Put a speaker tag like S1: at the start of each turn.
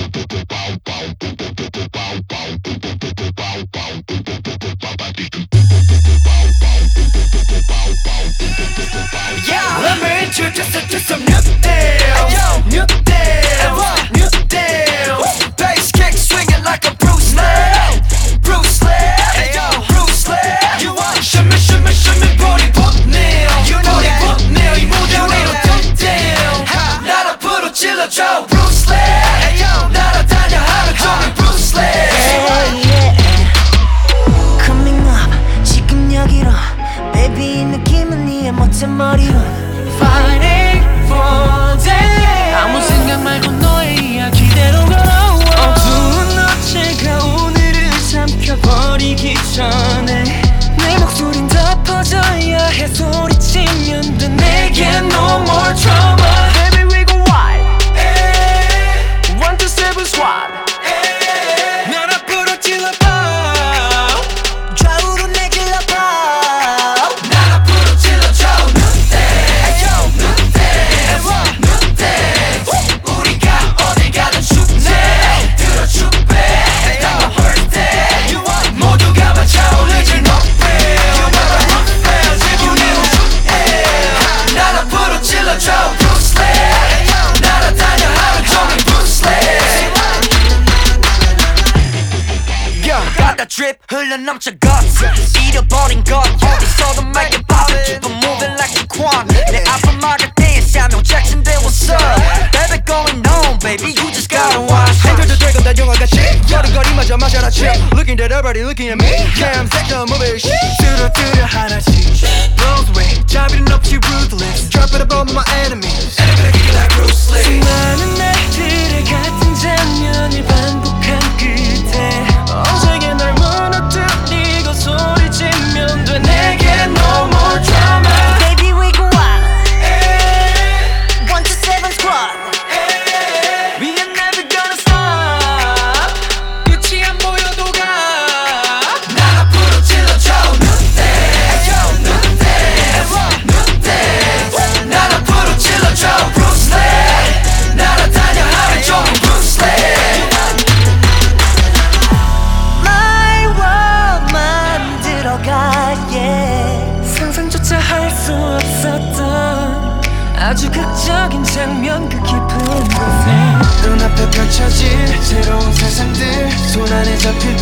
S1: Let me introduce you to some new deals. New deals, new deals. Bass kick swinging like a Bruce Lee. Bruce Lee, Bruce Lee. You want shimmy, shimmy, shimmy, body pop nail. You know that pop nail. 이 무대 위로 뜬대요. 나라 부르질러줘 Bruce Lee. 날아다녀 하루 종일 Bruce Lee.
S2: Coming up 지금 여기로 Baby 이 느낌은 네의 멋진 머리로
S1: Fighting for day.
S3: 아무 생각 말고 너의 이야기대로 걸어와.
S2: 어두운 어제가 오늘을 삼켜버리기 전에 내 목소린 더 퍼져야 해. 소리치면 돼 내게 no more trauma. Baby we go wild 127 SWAT. 날 앞으로 찔러봐 좌우로 내 길러봐.
S1: 날 앞으로 찔러줘 우리가 어딜 가든 축제 들어줄게. 나 birthday 모두가 맞춰올리지 높이. 기분이 우주해. 날 앞으로 찔러줘 Bruce Lee. 날아다녀 하루 종일 Bruce Lee. 가다 drip 흘러넘쳐 guts. 잃어버린 것 어디서도 make it pop. Keep on moving like a quan. 내 앞을 막을 때에 Samuel Jackson they what's up. Baby going on baby you just gotta watch.
S4: 행동도 되고 다 영화같이 거리마저 마셔라 chill. Looking at everybody looking at me. Yeah I'm sick of moving shit. 뚜루뚜루 하나씩 blows away. 자비는 없이 ruthless. Drop it above my enemies.
S1: And I'm gonna kick it like Bruce Lee.
S2: 수많은 날들의 같은 장면을 반복한 끝에 언제게 날 무너뜨리고 소리치면 돼 내게 no more drama. Baby we go wild 127 SWAT. We are never gonna stop. 끝이 안 보여도 가.
S1: 날 앞으로 찔러줘 날 앞으로 찔러줘 Bruce Lee. 날아다녀 하루 종일 Bruce Lee.
S2: My world 만들어가 yeah. 상상조차 할 수 없었던 아주 극적인 장면 그 깊은 곳에
S4: 눈앞에 펼쳐질 새로운 세상들 손 안에 잡힐